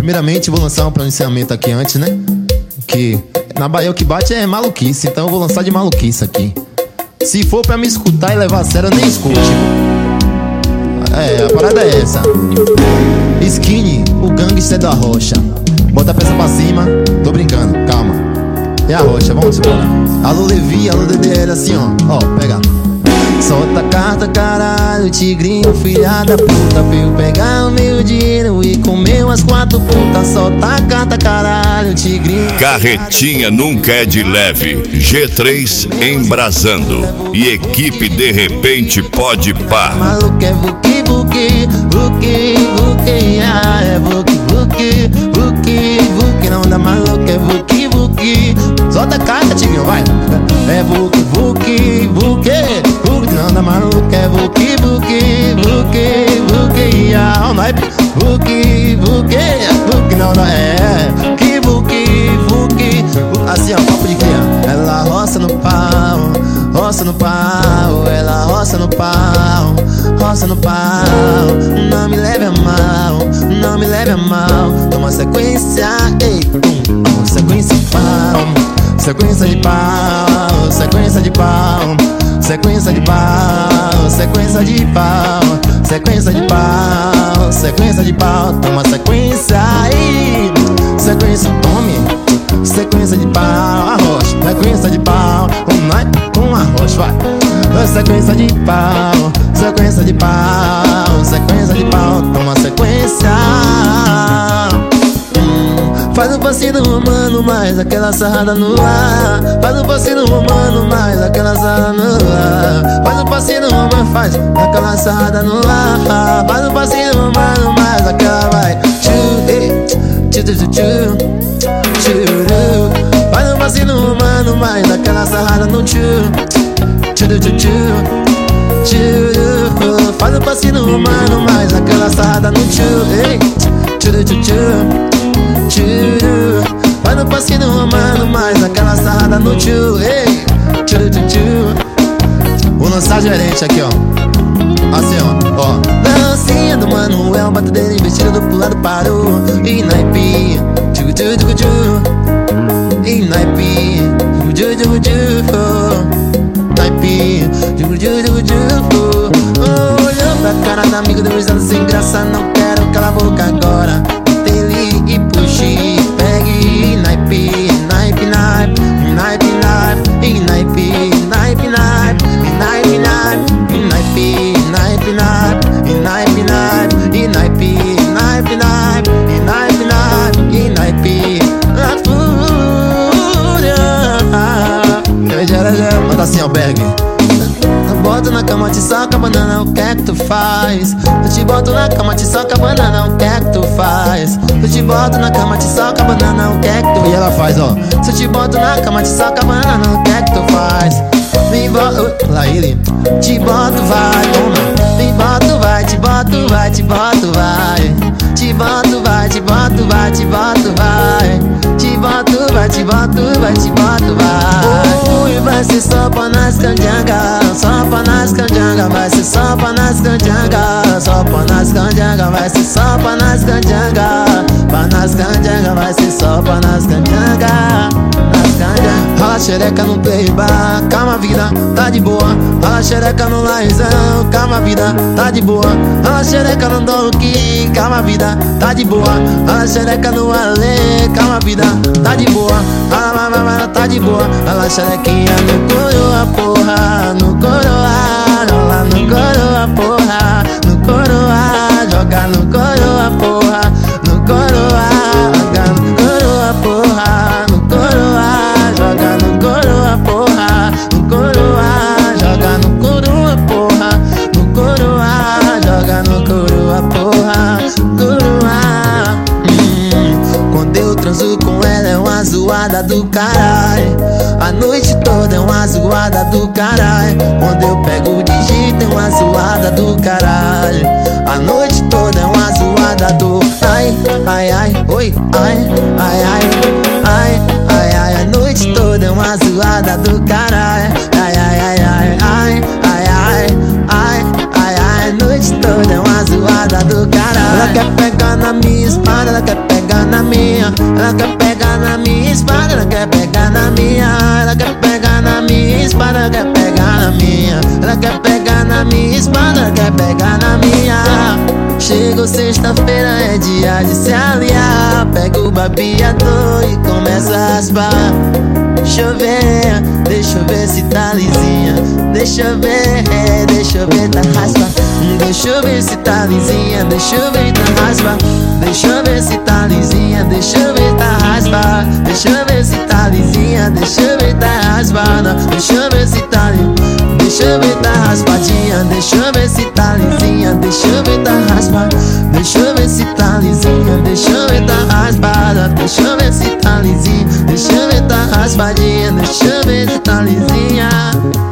Primeiramente vou lançar um pronunciamento aqui antes, né? Que na Bahia o que bate é maluquice, então eu vou lançar de maluquice aqui. Se for pra me escutar e levar a sério, eu nem escute. É, a parada é essa. Skinny, o gangster da rocha. Bota a peça pra cima, tô brincando, calma. É a rocha, vamos embora. Alô Levi, alô DDL, assim ó, pega. Solta a carta, caralho, tigrinho, filha da puta, pra eu pegar o meu dinheiro e comer umas 4 putas. Solta a carta, caralho, tigrinho. Carretinha nunca é de leve. G3 embrasando. E equipe de repente pode pá. Maluco é vuki, vuki, vuki, vuki, ah, é vuki, vuki, vuki, vuki. Não dá maluco, é vuki, vuki. Solta a carta, tigrinho, vai. É vuki, vuki, vuki. Não dá maluco, é vuki, vuki, vuki, vuki, ah, o naipe, vuki, vuki, vuki, não dá, é, vuki, vuki, vuki, assim ó, papo de criança. Ela roça no pau, roça no pau, ela roça no pau, roça no pau. Não me leve a mal, não me leve a mal. Toma sequência, ei, sequência de pau, sequência de pau, sequência de pau. Sequência de pau, sequência de pau, sequência de pau, sequência de pau. Toma sequência aí, sequência, tome. Sequência de pau, arroz, sequência de pau, com arroz, vai. Sequência de pau, sequência de pau, sequência de pau. Toma sequência. Faz um passinho romano, mais aquela sarrada no ar. Faz um passinho romano, mais aquela sarrada no ar. Faz um passinho romano, faz aquela sarrada no ar. Faz um passinho romano, mais aquela vai. Faz um passinho romano, mais aquela sarrada no Faz um passinho romano, mais aquela sarrada no Vai no passinho romano, mais aquela sarrada no tio. Ei, vou lançar gerente aqui, ó. Assim, ó. Dancinha do Manuel, batedeira investida do lado parou. E naipe, e naipe, naipe, olhando pra cara da amiga, deu risada sem graça. Não quero calar a boca agora. E puxe, pegue, naipe, naipe, naipe, naipe, naipe, e naipe, naipe, naipe, e naipe, naipe, e naipe, naipe, naipe, e naipe, naipe, e naipe, naipe, naipe, e naipe, naipe, e naipe, a fúria. Manda assim, albergue. Boto na cama, te soca, banana, o que é que tu faz? Eu te boto na cama, te soca, banana, o que é que tu faz? Eu te boto na cama, te soca, banana, o que é que tu... E ela faz, ó. Se eu te boto na cama, te soca, banana, o que é que tu faz? Me boto... Lá ele. Te boto, vai, toma. Me boto, vai, te boto, vai, te boto, vai. Te boto, vai, te boto, vai, te boto, vai. Te boto, vai, te boto, vai, te boto, vai. Ui, vai ser só pra nas canjangas, só pra nas canjangas, vai ser só pra nas canjangas, só pra nas canjangas, vai ser só pra nas canjangas, pra nas canjangas, vai ser só pra nas canjangas, nas canjangas. Rola xereca no playbar, calma vida, tá de boa. Rola xereca no laizão, calma vida, tá de boa. Rola xereca no donkey, calma vida, tá de boa. Rola xereca no ale, calma vida, tá de boa. Rola, tá de boa. Rola xerequinha no coroa, porra, no coroa. Rola no coroa, porra, no coroa. Joga no coroa, porra, no coroa. Joga no coroa, porra, no coroa. Joga no coroa, porra, no coroa. Joga no coroa, porra, no coroa. Joga no coroa, porra, coroa. Quando eu transo com ela é uma zoada do caralho. A noite toda é uma zoada do caralho. Quando eu pego o digito é uma zoada do caralho. A noite toda é uma zoada do ai, ai, ai, oi, ai, ai, ai, ai, ai, ai. A noite toda é uma zoada do caralho. Ai, ai, ai, ai, ai, ai, ai, ai, ai, ai. A noite toda é uma zoada do caralho. Ela quer pegar na minha espada, ela quer pegar na minha. Ela quer pegar na minha espada, ela quer pegar na minha. Ela quer pegar na minha espada, ela quer pegar na minha. Ela quer pegar na minha espada, ela quer pegar na minha. Chegou sexta-feira, é dia de se aliar. Pega o babeador e começa a raspar. Deixa eu ver se tá lisinha. Deixa eu ver, tá raspa. Deixa eu ver se tá lisinha. Deixa eu ver, tá raspa. Deixa eu ver se tá lisinha. Deixa eu ver, tá raspa. Deixa eu ver se tá lisinha. Deixa eu ver, tá raspada. Deixa eu ver se tá lisinha. Deixa eu ver, tá raspadinha. Deixa eu ver se tá lisinha. Deixa eu ver, tá raspada. Deixa eu ver se tá lisinha. Deixa eu ver, tá raspada. Deixa eu ver se tá lisinha. Deixa eu ver, tá raspadinha. Deixa eu ver se tá lisinha.